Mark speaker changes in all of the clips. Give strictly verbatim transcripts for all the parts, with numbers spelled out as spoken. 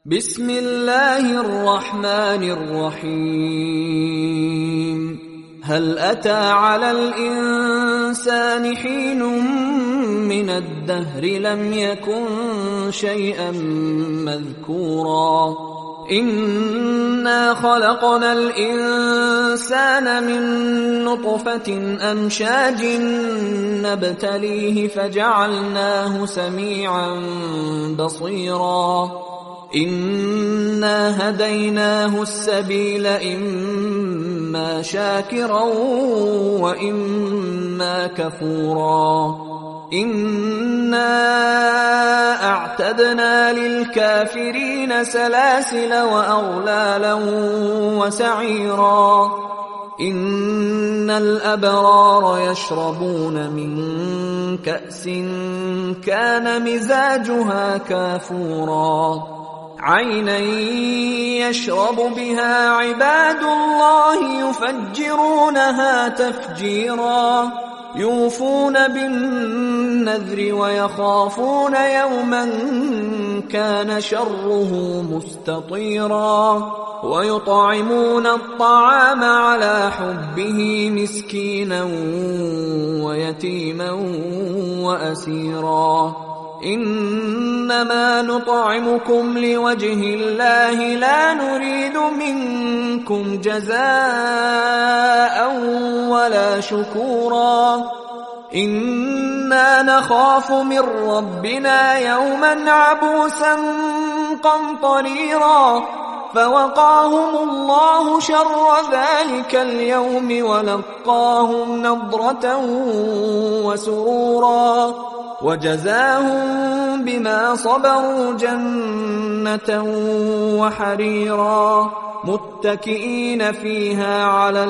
Speaker 1: بسم الله الرحمن الرحيم هل أتى على الإنسان حين من الدهر لم يكن شيئا مذكورا إنا خلقنا الإنسان من نطفة أمشاج نبتليه فجعلناه سميعا بصيرا إنا هديناه السبيل إما شاكرا وإما كفورا إنا أعتدنا للكافرين سلاسل وأغلالا وسعيرا إن الأبرار يشربون من كأس كان مزاجها كافورا عينا يشرب بها عباد الله يفجرونها تفجيرا يوفون بالنذر ويخافون يوما كان شره مستطيرا ويطعمون الطعام على حبه مسكينا ويتيما وأسيرا إنما نطعمكم لوجه الله لا نريد منكم جزاء ولا شكورا إنا نخاف من ربنا يوما عبوسا قمطريرا فوقاهم الله شر ذلك اليوم ولقاهم نضرة وسرورا وجزاهم بما صبروا جنة وحريرا متكئين فيها على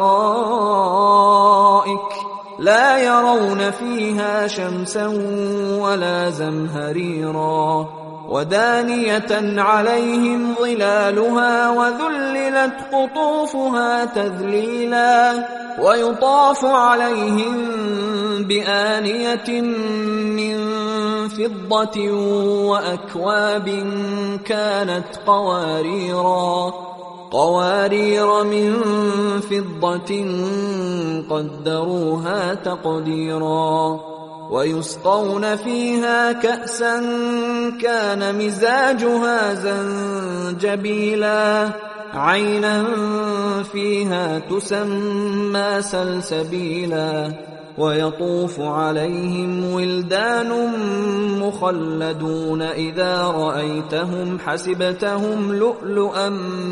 Speaker 1: الأرائك لا يرون فيها شمسا ولا زمهريرا ودانية عليهم ظلالها وذللت قطوفها تذليلا ويطاف عليهم بآنية من فضة وأكواب كانت قواريرا قوارير من فضة قدروها تقديرا ويسقون فيها كأسا كان مزاجها زنجبيلا عينا فيها تسمى سلسبيلا ويطوف عليهم ولدان مخلدون إذا رأيتهم حسبتهم لؤلؤا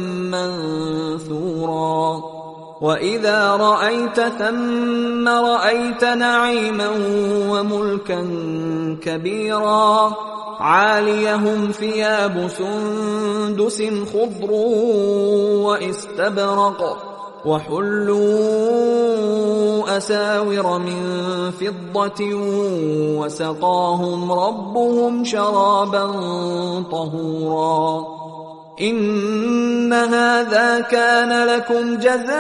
Speaker 1: منثورا وإذا رأيت ثم رأيت نعيما وملكا كبيرا عاليهم ثياب سندس خضر واستبرق وحلوا أساور من فضة وسقاهم ربهم شرابا طهورا إن هذا كان لكم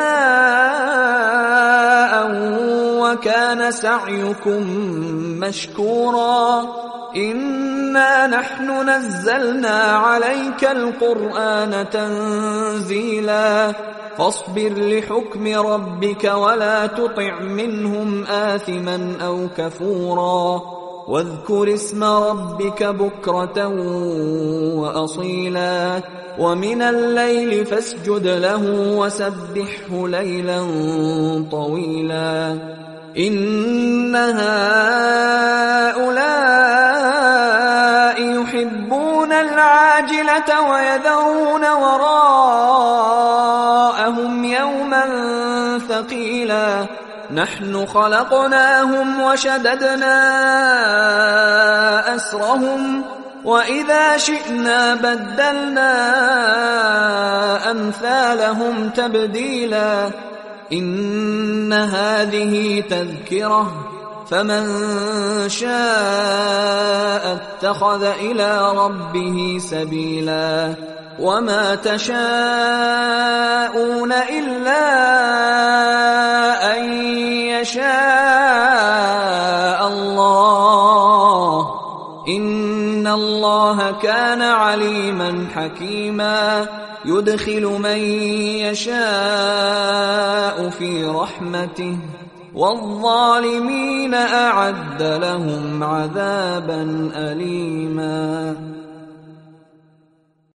Speaker 1: جزاء وكان سعيكم مشكورا إنا نحن نزلنا عليك القرآن تنزيلا فاصبر لحكم ربك ولا تطع منهم آثما أو كفورا واذكر اسم ربك بكرة وأصيلا ومن الليل فاسجد له وسبحه ليلا طويلا إن هؤلاء يحبون العاجلة ويذرون وراءهم يوما ثقيلا نحن خلقناهم وشددنا أسرهم وإذا شئنا بدلنا أمثالهم تبديلا إن هذه تذكرة فمن شاء اتخذ إلى ربه سبيلا وما تشاءون إلا أن يشاء الله إن الله كان عليما حكيما يدخل من يشاء في رحمته والظالمين أعد لهم عذابا أليما.